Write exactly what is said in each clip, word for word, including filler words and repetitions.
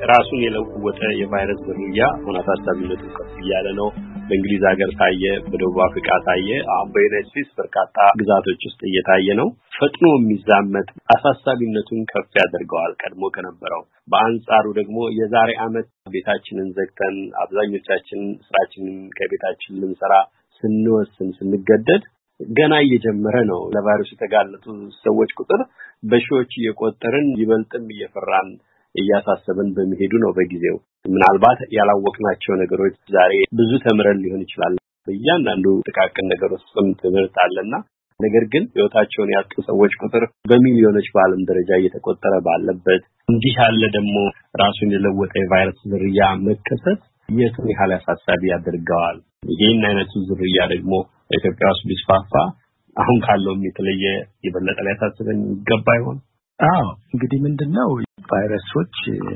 ራሱን የለወጠ የቫይረስ ዝርያ ሆናት አሳቢነቱ ከፍ ያለ ነው። በእንግሊዝ ሀገር ታየ፣ በደቡብ አፍሪካ ታየ፣ አሁን በዩናይትድ ስቴትስ በርካታ ግዛቶች ውስጥ እየታየ ነው። ፈጥኖ የሚዛመት አሳሳቢነቱን ከፍ ያደርገዋል ቀድሞ ከነበረው። በአንጻሩ ደግሞ የዛሬ ዓመት ቤታችንን ዘግተን አብዛኞቻችን ስራችንን ከቤታችን ልንሰራ ስንወስን ስንገደድ ገና እየጀመረ ነው። ለቫይረሱ የተጋለጡ ሰዎች ቁጥር በሺዎች እየቆጠርን ይበልጥም እየፈራን እያሳሰበን በሚሄዱ ነው። በጊዜው ምናልባት ያላወቅናቸው ነገሮች ዛሬ ብዙ ተምረን ሊሆን ይችላል። በእያንዳንዱ ጥቃቅን ነገር ውስጥም ትምህርት አለና ነገር ግን ህይወታቸውን ያጡ ሰዎች ቁጥር በሚሊዮኖች በዓለም ደረጃ እየተቆጠረ ባለበት እንዲህ ያለ ደግሞ ራሱን የለወጠ የቫይረስ ዝርያ መከሰት የቱን ያህል አሳሳቢ ያደርገዋል? ይህን አይነቱ ዝርያ ደግሞ ኢትዮጵያ ውስጥ ቢስፋፋ አሁን ካለው የተለየ የበለጠ ሊያሳስበን ይገባ ይሆን? አዎ እንግዲህ ምንድነው ቫይረሶች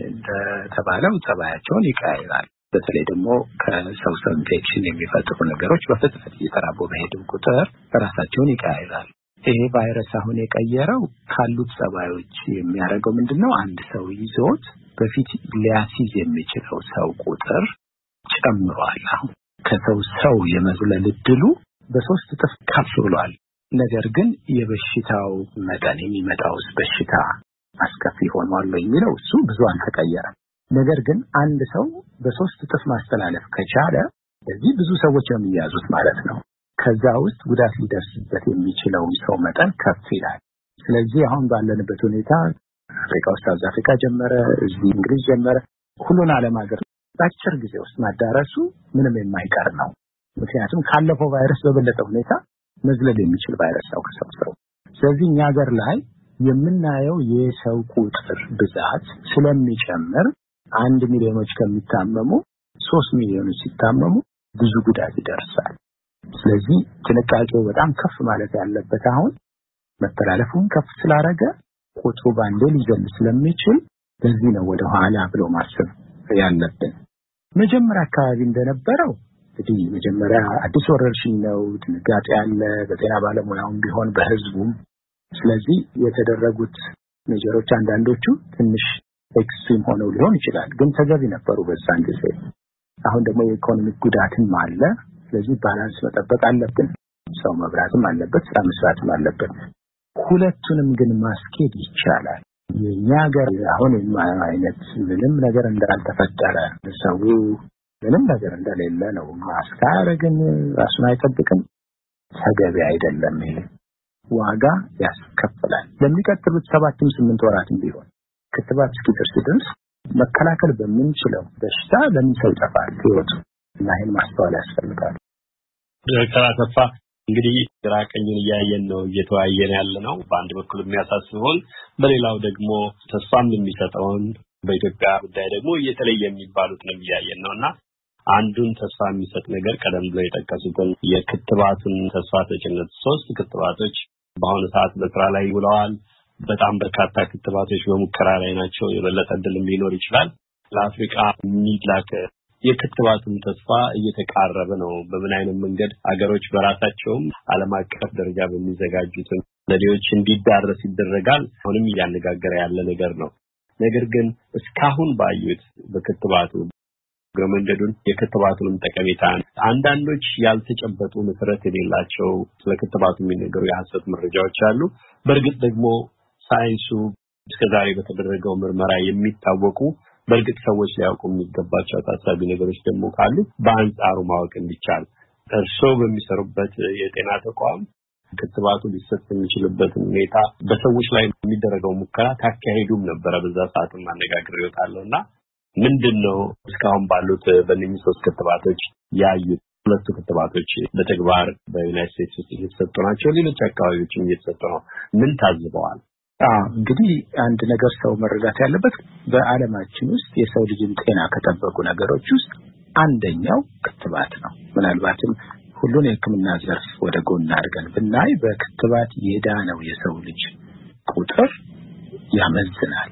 እንደተባለው ጸባያቸውን ይቀያይራል። በተለይ ደግሞ ከሰው ሰው ኢንፌክሽን የሚፈጥሩ ነገሮች በፍጥነት እየተራቡ በሄዱ ቁጥር ራሳቸውን ይቀያይራል። ይሄ ቫይረስ አሁን የቀየረው ካሉት ጸባዮች የሚያደርገው ምንድነው አንድ ሰው ይዞት በፊት ሊያሲዝ የሚችለው ሰው ቁጥር ጨምሯል። አሁን ከሰው ሰው የመዝለል እድሉ በሶስት እጥፍ ከፍ ብሏል። ነገር ግን የበሽታው መጠን የሚመጣውስ በሽታ አስከፊ ሆኗል የሚለው እሱ ብዙ አልተቀየረም። ነገር ግን አንድ ሰው በሶስት እጥፍ ማስተላለፍ ከቻለ በዚህ ብዙ ሰዎች የሚያዙት ማለት ነው። ከዛ ውስጥ ጉዳት ሊደርስበት የሚችለው ሰው መጠን ከፍ ይላል። ስለዚህ አሁን ባለንበት ሁኔታ አፍሪካ ውስጥ ሳውዝ አፍሪካ ጀመረ፣ እዚህ እንግሊዝ ጀመረ፣ ሁሉን ዓለም ሀገር በአጭር ጊዜ ውስጥ ማዳረሱ ምንም የማይቀር ነው። ምክንያቱም ካለፈው ቫይረስ በበለጠ ሁኔታ መዝለል የሚችል ቫይረስ ነው ከሰው ሰው። ስለዚህ እኛ ሀገር ላይ የምናየው የሰው ቁጥር ብዛት ስለሚጨምር አንድ ሚሊዮኖች ከሚታመሙ ሶስት ሚሊዮኖች ሲታመሙ ብዙ ጉዳት ይደርሳል። ስለዚህ ጥንቃቄው በጣም ከፍ ማለት ያለበት አሁን መተላለፉን ከፍ ስላደረገ ቁጥሩ ባንዴ ሊዘል ስለሚችል በዚህ ነው ወደ ኋላ ብሎ ማሰብ ያለብን። መጀመሪያ አካባቢ እንደነበረው እንግዲህ መጀመሪያ አዲስ ወረርሽኝ ነው፣ ድንጋጤ ያለ በጤና ባለሙያውም ቢሆን በህዝቡም። ስለዚህ የተደረጉት ሜጀሮች አንዳንዶቹ ትንሽ ኤክስትሪም ሆነው ሊሆን ይችላል፣ ግን ተገቢ ነበሩ በዛን ጊዜ። አሁን ደግሞ የኢኮኖሚክ ጉዳትም አለ። ስለዚህ ባላንስ መጠበቅ አለብን። ሰው መብራትም አለበት፣ ስራ መስራትም አለበት። ሁለቱንም ግን ማስኬድ ይቻላል። የኛ ሀገር አሁን የማየው አይነት ምንም ነገር እንዳልተፈጠረ ሰው ምንም ነገር እንደሌለ ነው። ማስካረግን ራሱን አይጠብቅም፣ ተገቢ አይደለም። ይሄ ዋጋ ያስከፍላል። ለሚቀጥሉት ሰባትም ስምንት ወራትም ቢሆን ክትባት እስኪደርስ ድረስ መከላከል በምንችለው በሽታ ለምን ሰው ይጠፋል ህይወቱ? እና ይሄን ማስተዋል ያስፈልጋል። ከራተፋ እንግዲህ ግራቀኝን እያየን ነው እየተወያየን ያለ ነው። በአንድ በኩል የሚያሳስበውን በሌላው ደግሞ ተስፋም የሚሰጠውን በኢትዮጵያ ጉዳይ ደግሞ እየተለየ የሚባሉት ነው እያየን ነውና አንዱን ተስፋ የሚሰጥ ነገር ቀደም ብለው የጠቀሱትን የክትባቱን ተስፋ ሰጭነት ሶስት ክትባቶች በአሁኑ ሰዓት በስራ ላይ ውለዋል። በጣም በርካታ ክትባቶች በሙከራ ላይ ናቸው። የበለጠ ዕድልም ሊኖር ይችላል። ለአፍሪካ የሚላክ የክትባቱን ተስፋ እየተቃረበ ነው። በምን አይነት መንገድ አገሮች በራሳቸውም ዓለም አቀፍ ደረጃ በሚዘጋጁት ዘዴዎች እንዲዳረስ ይደረጋል አሁንም እያነጋገረ ያለ ነገር ነው። ነገር ግን እስካሁን ባዩት በክትባቱ ገመንገዱን የክትባቱን ጠቀሜታ አንዳንዶች ያልተጨበጡ መሰረት የሌላቸው ስለክትባቱ የሚነገሩ የሐሰት መረጃዎች አሉ። በእርግጥ ደግሞ ሳይንሱ እስከዛሬ በተደረገው ምርመራ የሚታወቁ በእርግጥ ሰዎች ሊያውቁ የሚገባቸው ታሳቢ ነገሮች ደግሞ ካሉ በአንጻሩ ማወቅ እንዲቻል እርስዎ በሚሰሩበት የጤና ተቋም ክትባቱ ሊሰጥ የሚችልበት ሁኔታ በሰዎች ላይ የሚደረገው ሙከራ ታካሄዱም ነበር። በዛ ሰዓትም አነጋግሬዎታለሁና ምንድነው እስካሁን ባሉት በእነዚህ ሶስት ክትባቶች ያዩት? ሁለቱ ክትባቶች በተግባር በዩናይትድ ስቴትስ ውስጥ እየተሰጡ ናቸው፣ ሌሎች አካባቢዎችም እየተሰጡ ነው። ምን ታዝበዋል? አዎ እንግዲህ አንድ ነገር ሰው መረዳት ያለበት በዓለማችን ውስጥ የሰው ልጅን ጤና ከጠበቁ ነገሮች ውስጥ አንደኛው ክትባት ነው። ምናልባትም ሁሉን የሕክምና ዘርፍ ወደ ጎን አድርገን ብናይ በክትባት የዳነው የሰው ልጅ ቁጥር ያመዝናል።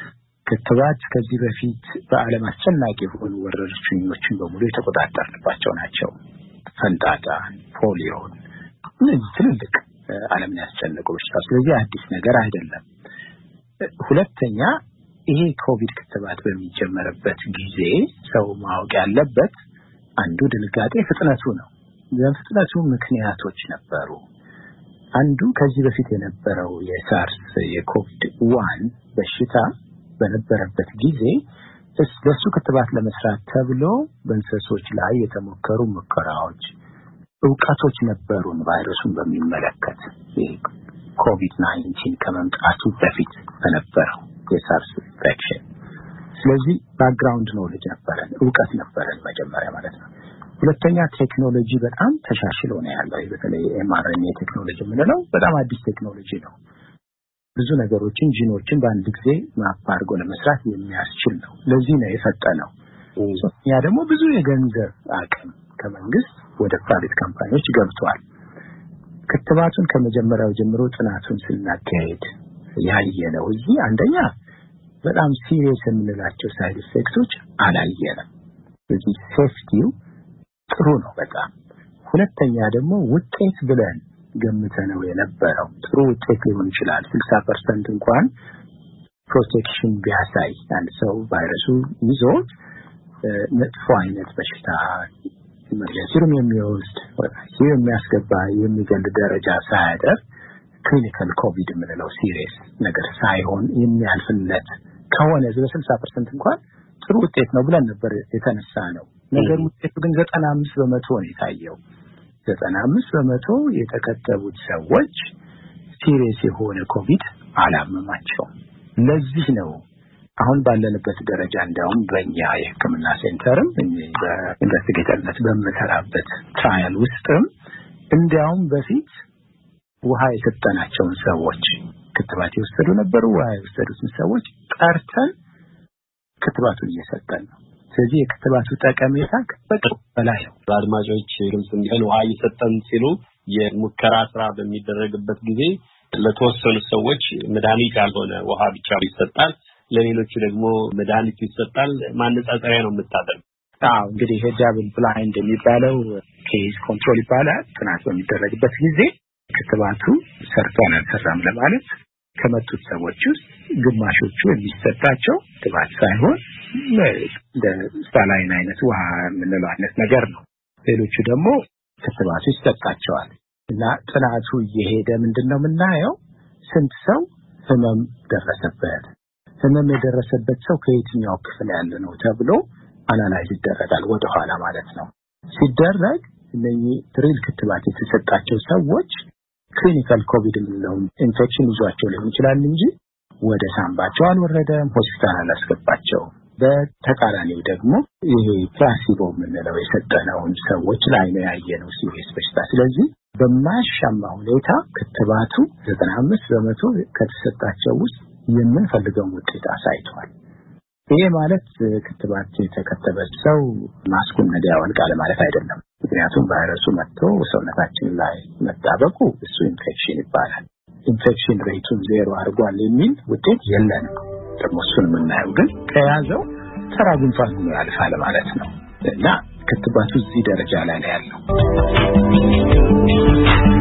ክትባት ከዚህ በፊት በዓለም አስጨናቂ የሆኑ ወረርሽኞችን በሙሉ የተቆጣጠርንባቸው ናቸው። ፈንጣጣ፣ ፖሊዮ፣ እነዚህ ትልልቅ ዓለምን ያስጨነቁ በሽታዎች። ስለዚህ አዲስ ነገር አይደለም። ሁለተኛ ይሄ ኮቪድ ክትባት በሚጀመርበት ጊዜ ሰው ማወቅ ያለበት አንዱ ድንጋጤ ፍጥነቱ ነው። የፍጥነቱ ምክንያቶች ነበሩ። አንዱ ከዚህ በፊት የነበረው የሳርስ የኮቪድ ዋን በሽታ በነበረበት ጊዜ ለሱ ክትባት ለመስራት ተብሎ በእንስሶች ላይ የተሞከሩ ሙከራዎች ዕውቀቶች ነበሩን ቫይረሱን በሚመለከት ኮቪድ ናይንቲን ከመምጣቱ በፊት በነበረው የሳርስ ኢንፌክሽን። ስለዚህ ባክግራውንድ ኖሌጅ ነበረን፣ ዕውቀት ነበረን መጀመሪያ ማለት ነው። ሁለተኛ ቴክኖሎጂ በጣም ተሻሽሎ ነው ያለው። በተለይ ኤምአርኤንኤ ቴክኖሎጂ የምንለው በጣም አዲስ ቴክኖሎጂ ነው። ብዙ ነገሮችን ጂኖችን በአንድ ጊዜ ማፕ አድርጎ ለመስራት የሚያስችል ነው። ለዚህ ነው የፈጠነው። ያ ደግሞ ብዙ የገንዘብ አቅም ከመንግስት ወደ ፕራይቬት ካምፓኒዎች ገብቷል። ክትባቱን ከመጀመሪያው ጀምሮ ጥናቱን ስናካሄድ ያየነው እዚህ አንደኛ በጣም ሲሪየስ የምንላቸው ሳይድ ኢፌክቶች አላየንም። ስለዚህ ሴፍቲው ጥሩ ነው በጣም። ሁለተኛ ደግሞ ውጤት ብለን ገምተነው የነበረው ጥሩ ውጤት ሊሆን ይችላል። ስልሳ ፐርሰንት እንኳን ፕሮቴክሽን ቢያሳይ አንድ ሰው ቫይረሱ ይዞት መጥፎ አይነት በሽታ ኢመርጀንሲም የሚወስድ ሲሪ የሚያስገባ የሚገል ደረጃ ሳያደር ክሊኒካል ኮቪድ የምንለው ሲሪየስ ነገር ሳይሆን የሚያልፍለት ከሆነ በስልሳ ፐርሰንት እንኳን ጥሩ ውጤት ነው ብለን ነበር የተነሳ ነው። ነገር ውጤቱ ግን ዘጠና አምስት በመቶ ነው የታየው። ዘጠና አምስት በመቶ የተከተቡት ሰዎች ሲሪየስ የሆነ ኮቪድ አላመማቸው። ለዚህ ነው አሁን ባለንበት ደረጃ እንዳውም በእኛ የሕክምና ሴንተርም በኢንቨስቲጌተርነት በመሰራበት ትራያል ውስጥም እንዳውም በፊት ውሃ የሰጠናቸውን ሰዎች ክትባት የወሰዱ ነበሩ። ውሃ የወሰዱትን ሰዎች ጠርተን ክትባቱን እየሰጠን ነው። ስለዚህ የክትባቱ ጠቀሜታ ከበቂ በላይ ነው። አድማጮች ግልጽ እንዲሆን ውሃ እየሰጠን ሲሉ የሙከራ ስራ በሚደረግበት ጊዜ ለተወሰኑ ሰዎች መድኃኒት ያልሆነ ውሃ ብቻ ይሰጣል፣ ለሌሎቹ ደግሞ መድኃኒት ይሰጣል። ማነጻጸሪያ ነው የምታደርገው? አዎ እንግዲህ ዳብል ብላይንድ የሚባለው ኬዝ ኮንትሮል ይባላል። ጥናት በሚደረግበት ጊዜ ክትባቱ ሰርቷል አልሰራም ለማለት ከመጡት ሰዎች ውስጥ ግማሾቹ የሚሰጣቸው ክትባት ሳይሆን እንደ ሳላይን አይነት ውሃ የምንለው አይነት ነገር ነው። ሌሎቹ ደግሞ ክትባቱ ይሰጣቸዋል። እና ጥናቱ እየሄደ ምንድነው የምናየው ስንት ሰው ህመም ደረሰበት፣ ህመም የደረሰበት ሰው ከየትኛው ክፍል ያለ ነው ተብሎ አናላይዝ ይደረጋል ወደ ኋላ ማለት ነው። ሲደረግ እነኚህ ትሪል ክትባት የተሰጣቸው ሰዎች ክሊኒካል ኮቪድ ነው ኢንፌክሽን ይዟቸው ሊሆን ይችላል እንጂ ወደ ሳምባቸው አልወረደም፣ ሆስፒታል አላስገባቸው። በተቃራኒው ደግሞ ይሄ ፕላሲቦ የምንለው የሰጠነው ሰዎች ላይ ነው ያየነው ሲሪየስ በሽታ። ስለዚህ በማያሻማ ሁኔታ ክትባቱ ዘጠና አምስት በመቶ ከተሰጣቸው ውስጥ የምንፈልገው ውጤት አሳይቷል። ይሄ ማለት ክትባት የተከተበ ሰው ማስኩን ነገ ያወልቃል ማለት አይደለም። ምክንያቱም ቫይረሱ መጥቶ ሰውነታችን ላይ መጣበቁ እሱ ኢንፌክሽን ይባላል። ኢንፌክሽን ሬቱን ዜሮ አድርጓል የሚል ውጤት የለንም። ደግሞ እሱን የምናየው ግን ከያዘው ተራ ጉንፋን ሆኖ ያልፋል ማለት ነው። እና ክትባቱ እዚህ ደረጃ ላይ ነው ያለው።